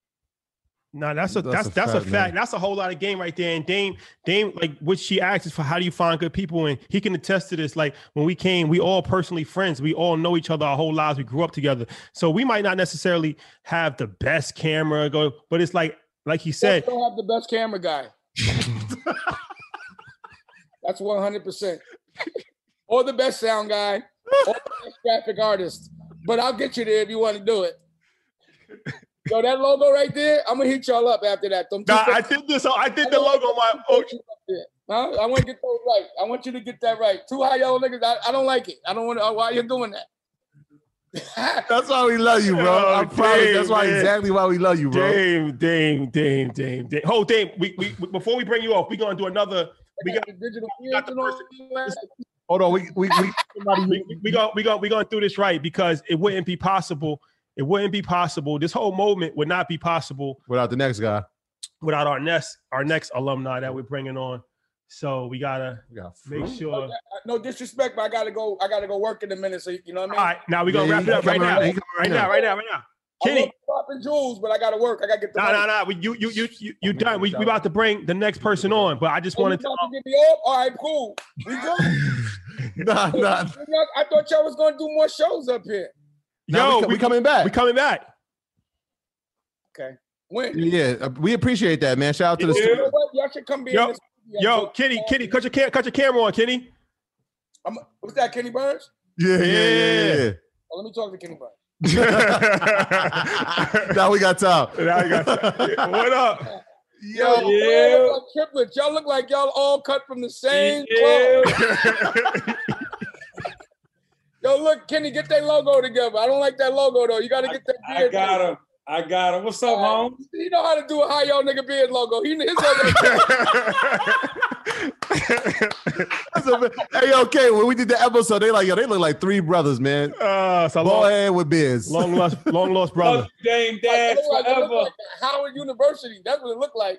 No, that's a That's that's a that's a fact, fact. man. That's a whole lot of game right there. And Dame, Dame, like what she asked is for how do you find good people, and he can attest to this. Like when we came, we all personally friends. We all know each other our whole lives. We grew up together, so we might not necessarily have the best camera go, but it's like like he said, Don't have the best camera guy. That's one hundred percent. Or the best sound guy, or the best graphic artist. But I'll get you there if you want to do it. Yo, that logo right there, I'm gonna hit y'all up after that. Them two nah, I things- did this. I did the logo on my. Oh, Huh? I want to get those right. I want you to get that right. Two high yellow niggas. I, I don't like it. I don't want to. Why you doing that? That's why we love you, bro. I Oh, promise. Dame, That's why man. exactly why we love you, bro. Dame, Dame, Dame, Dame, Dame. Hold, Dame. We, we before we bring you off, we gonna do another. We got the digital we got the person. Hold on, we we we we we going we going we going to do this right because it wouldn't be possible. It wouldn't be possible. This whole moment would not be possible without the next guy, without our next our next alumni that we're bringing on. So we gotta we gotta make sure. No disrespect, but I gotta go. I gotta go work in a minute. So you know what I mean. All right, now we're gonna Yeah, wrap he it up right coming now. right- he coming Right right now, now. right now, right now. I'm Kenny, dropping jewels, but I gotta work. I gotta get the no, money. no, no. We you you you you you done. We we about to bring the next person on, but I just Oh, you wanted to. about to get me off? All right, cool. We good. Nah, nah. I thought y'all was gonna do more shows up here. Yo, we, we coming back. We coming back. Okay. When? Yeah, uh, we appreciate that, man. Shout out to the You studio. know what? Y'all should come be in Yo, this. yo, Kenny, Kenny, cut your cam- cut your camera on, Kenny. I'm, what's that, Kenny Burns? Yeah, yeah, yeah, yeah. Oh, let me talk to Kenny Burns. Now we got time. Now we got time. What up? Yo, Yeah. y'all look like triplets. Y'all look like y'all all cut from the same cloth. Yo, look, Kenny, get that logo together. I don't like that logo though. You got to get that I beard. got him. I got him. What's up, home? You know how to do a high yo nigga beard logo. He his logo. Hey, okay, when we did the episode, they like, yo, they look like three brothers, man. Uh, so Bald long, head with beards. long lost, long lost brother. Dame Like, Dash they look like- they look forever. like Howard University. That's what it looked like.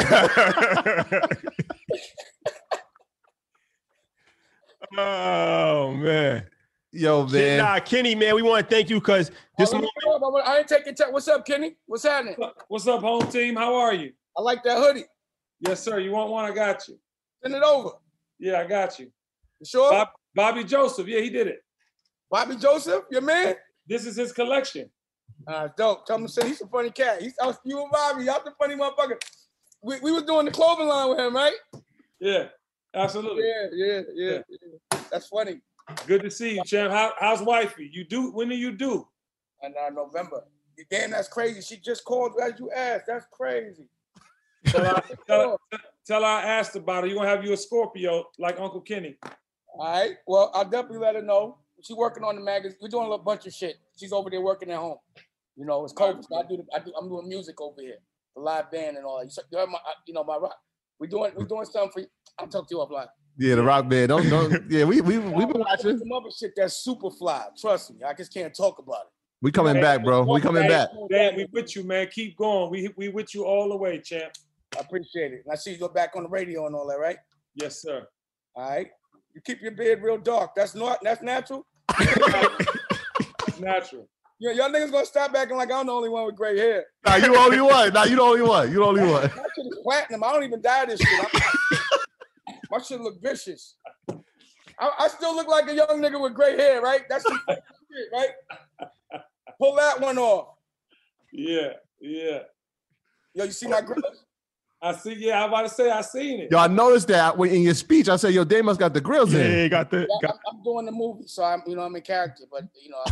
Oh man. Yo, Ken- man. Nah, Kenny, man, we want to thank you because this Oh, let me moment, get up. I want- I ain't taking time. What's up, Kenny? What's happening? What's up, home team? How are you? I like that hoodie. Yes, sir. You want one? I got you. Send it over. Yeah, I got you. You sure? Bob, Bobby Joseph. Yeah, he did it. Bobby Joseph, your man? This is his collection. Uh, dope. Tell him to say he's a funny cat. He's I was, you and Bobby, y'all the funny motherfucker. We, we was doing the clothing line with him, right? Yeah, absolutely. Yeah, yeah, yeah, yeah. That's funny. Good to see you, champ. How, how's wifey? You do? When do you do? And uh, November. Damn, that's crazy. She just called as you asked. That's crazy. Tell her, tell, her, tell her I asked about her. You gonna have you a Scorpio like Uncle Kenny? All right. Well, I'll definitely let her know. She's working on the magazine. We're doing a bunch of shit. She's over there working at home. You know, it's COVID. So I do. The, I do. I'm doing music over here, the live band and all that. You heard my, you know, my rock. We doing. We doing something for you. I'll talk to you offline. Yeah, the rock band. Don't don't. Yeah, we we we been watching. Some other shit that's super fly. Trust me. I just can't talk about it. We coming back, bro. We coming back. Dan, we with you, man. Keep going. We we with you all the way, champ. I appreciate it. And I see you go back on the radio and all that, right? Yes, sir. All right. You keep your beard real dark. That's not. That's natural. It's natural. Yeah, y'all niggas gonna stop acting like I'm the only one with gray hair. Nah, you the only one. Nah, you the only one. You the only one. My shit is platinum. I don't even dye this shit. I'm- my shit look vicious. I, I still look like a young nigga with gray hair, right? That's the shit, right? Pull that one off. Yeah, yeah. Yo, you see my grills? I see. Yeah, I'm about to say I seen it. Yo, I noticed that when in your speech, I said, "Yo, Dave must got the grills in." Yeah, got the. Yeah, Got, I'm, I'm doing the movie, so I'm, you know, I'm in character. But you know, I,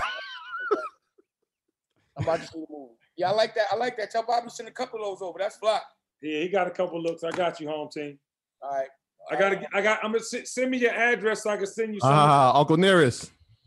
I'm about to do the movie. Yeah, I like that. I like that. Tell Bobby to send a couple of those over. That's fly. Yeah, he got a couple looks. I got you, home team. All right. I gotta. get- I got. I'm gonna send, send me your address so I can send you some. Ah, Uncle Nearest.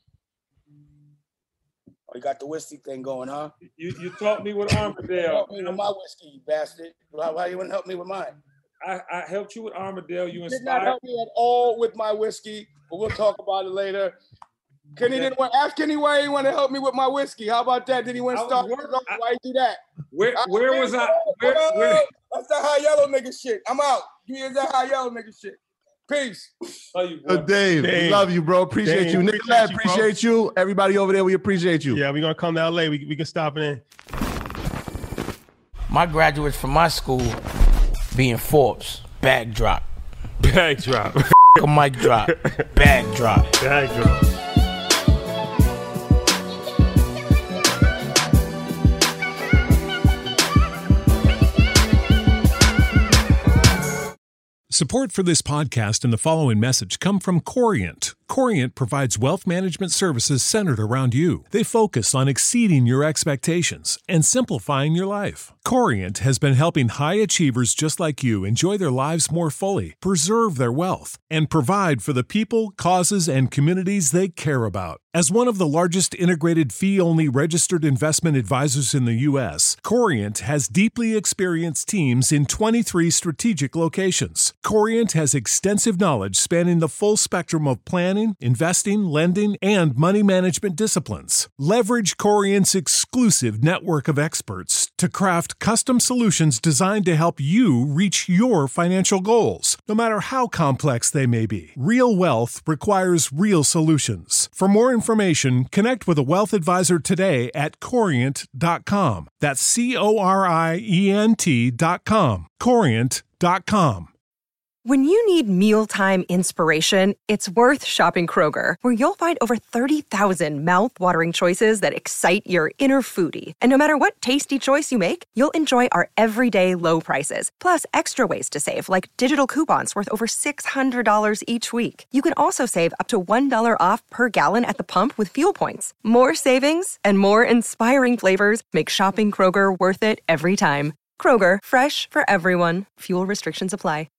Oh, you got the whiskey thing going, huh? You you taught me with Armadale. Help me with my whiskey, you bastard. Why, why you wouldn't help me with mine? I, I helped you with Armadale. You You did not inspired. help me at all with my whiskey, but we'll talk about it later. Kenny didn't want ask Kenny why he want to help me with my whiskey. How about that? Did he want I to was start? work- Why you do that? Where where was I? Where, Hold on, where, That's that high yellow nigga shit. I'm out. You hear that high yellow nigga shit. Peace. Oh, you Yo, Dave, we Dave. love you, bro. Appreciate Dave, you. appreciate Nicolette, you, bro. appreciate you. Everybody over there, we appreciate you. yeah, we're gonna come to L A. We we can stop it in. My graduates from my school being Forbes, bag drop. Bag drop. A mic drop, bag drop. Bag drop. Support for this podcast and the following message come from Corient. Corient provides wealth management services centered around you. They focus on exceeding your expectations and simplifying your life. Corient has been helping high achievers just like you enjoy their lives more fully, preserve their wealth, and provide for the people, causes, and communities they care about. As one of the largest integrated fee-only registered investment advisors in the U S, Corient has deeply experienced teams in twenty-three strategic locations. Corient has extensive knowledge spanning the full spectrum of planning, investing, lending, and money management disciplines. Leverage Corient's exclusive network of experts to craft custom solutions designed to help you reach your financial goals, no matter how complex they may be. Real wealth requires real solutions. For more information, connect with a wealth advisor today at corient dot com. That's C O R I E N T dot com. corient dot com. When you need mealtime inspiration, it's worth shopping Kroger, where you'll find over thirty thousand mouth-watering choices that excite your inner foodie. And no matter what tasty choice you make, you'll enjoy our everyday low prices, plus extra ways to save, like digital coupons worth over six hundred dollars each week. You can also save up to one dollar off per gallon at the pump with fuel points. More savings and more inspiring flavors make shopping Kroger worth it every time. Kroger, fresh for everyone. Fuel restrictions apply.